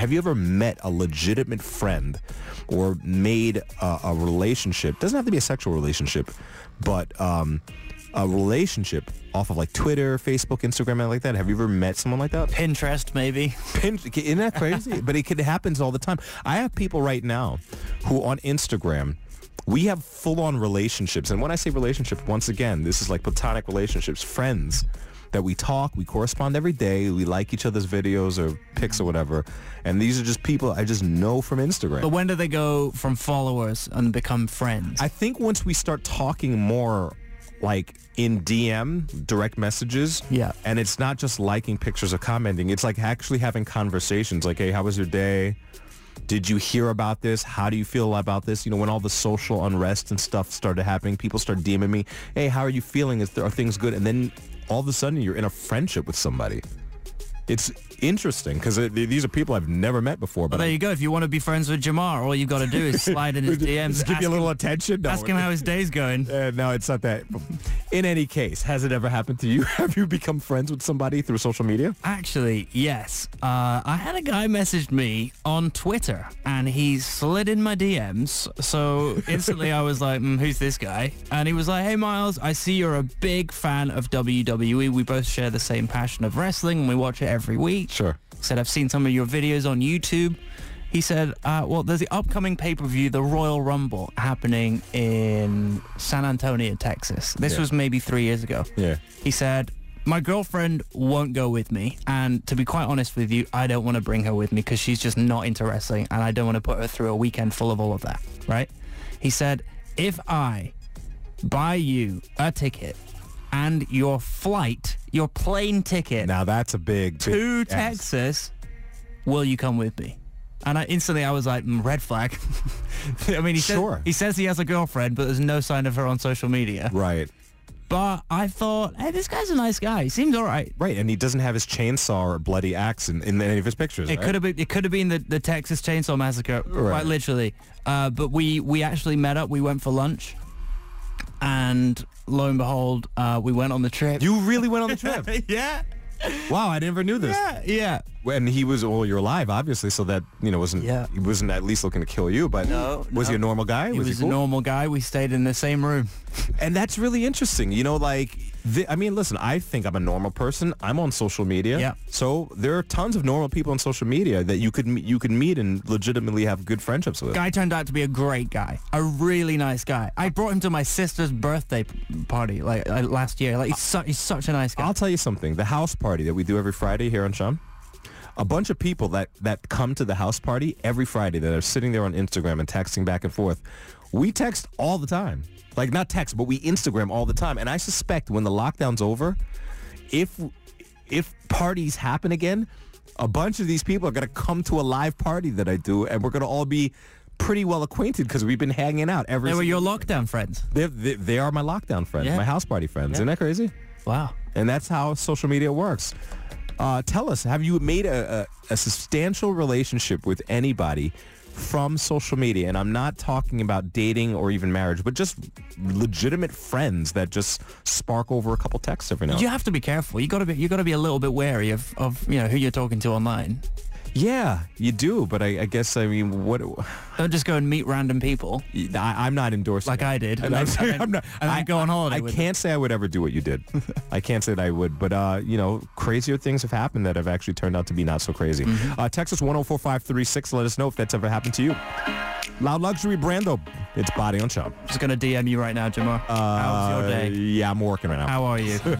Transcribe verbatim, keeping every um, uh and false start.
Have you ever met a legitimate friend or made a, a relationship? Doesn't have to be a sexual relationship, but um, a relationship off of like Twitter, Facebook, Instagram, and like that. Have you ever met someone like that? Pinterest, maybe. Pin, isn't that crazy? But it, it happens all the time. I have people right now who on Instagram, we have full-on relationships. And when I say relationship, once again, this is like platonic relationships, friends that we talk, we correspond every day, we like each other's videos or pics or whatever. And these are just people I just know from Instagram. But when do they go from followers and become friends? I think once we start talking more like in D M, direct messages. Yeah. And it's not just liking pictures or commenting. It's like actually having conversations like, hey, how was your day? Did you hear about this? How do you feel about this? You know, when all the social unrest and stuff started happening, people start DMing me, hey, how are you feeling? Is there, are things good? And then all of a sudden you're in a friendship with somebody. It's interesting because these are people I've never met before. But well, there I'm, you go. If you want to be friends with Jamar, all you've got to do is slide in his D Ms. Just give you a little attention. No. Ask him how his day's going. Uh, no, it's not that. In any case, has it ever happened to you? Have you become friends with somebody through social media? Actually, yes. Uh, I had a guy message me on Twitter, and he slid in my D Ms. So instantly I was like, mm, who's this guy? And he was like, hey, Miles, I see you're a big fan of W W E. We both share the same passion of wrestling, and we watch it every week. Sure. Said, I've seen some of your videos on YouTube. He said, uh, well, there's the upcoming pay-per-view, the Royal Rumble, happening in San Antonio, Texas. This Yeah. was maybe three years ago. Yeah. He said, my girlfriend won't go with me. And to be quite honest with you, I don't want to bring her with me because she's just not into wrestling. And I don't want to put her through a weekend full of all of that, right? He said, if I buy you a ticket and your flight, your plane ticket Now that's a big, big to yes. Texas, will you come with me? And I instantly I was like, mm, red flag. I mean, he, Sure. says, he says he has a girlfriend, but there's no sign of her on social media. Right. But I thought, hey, this guy's a nice guy. He seems all right. Right, and he doesn't have his chainsaw or bloody axe in, in any of his pictures, It right? could have been. It could have been the, the Texas Chainsaw Massacre, Right. quite literally. Uh, but we we actually met up. We went for lunch, and lo and behold, uh, we went on the trip. You really went on the trip? yeah, Wow, I never knew this. yeah, yeah. And he was, well, you're alive, obviously, so that, you know, wasn't, Yeah. he wasn't at least looking to kill you, but No, was no. he a normal guy? He was, he a cool? normal guy. We stayed in the same room. And that's really interesting. You know, like, the, I mean, listen, I think I'm a normal person. I'm on social media. Yeah. So there are tons of normal people on social media that you could you could meet and legitimately have good friendships with. Guy turned out to be a great guy, a really nice guy. I brought him to my sister's birthday p- party like uh, last year. Like he's, su- he's such a nice guy. I'll tell you something. The house party that we do every Friday here on Shum, a bunch of people that, that come to the house party every Friday that are sitting there on Instagram and texting back and forth, we text all the time. Like, not text, but we Instagram all the time. And I suspect when the lockdown's over, if if parties happen again, a bunch of these people are going to come to a live party that I do, and we're going to all be pretty well acquainted because we've been hanging out every They were your single- lockdown friends. They're, they, they are my lockdown friends, Yeah. my house party friends. Yeah. Isn't that crazy? Wow. And that's how social media works. Uh, tell us, have you made a, a, a substantial relationship with anybody from social media? And I'm not talking about dating or even marriage, but just legitimate friends that just spark over a couple texts every now and You then. have to be careful. You got to be. You got to be a little bit wary of, of you know who you're talking to online. Yeah, you do. But I, I guess, I mean, what... Don't just go and meet random people I, I'm not endorsing like it. I did. And And I'm, then, I'm not, and then I, go on holiday. I with can't say I would ever do what you did. I can't say that I would, but uh, you know, crazier things have happened that have actually turned out to be not so crazy. Mm-hmm. Uh, Texas one oh four five three six. Let us know if that's ever happened to you. Loud Luxury Brando. It's Body on Chum. Just gonna D M you right now, Jamar. Uh, How's your day? Yeah, I'm working right now. How are you?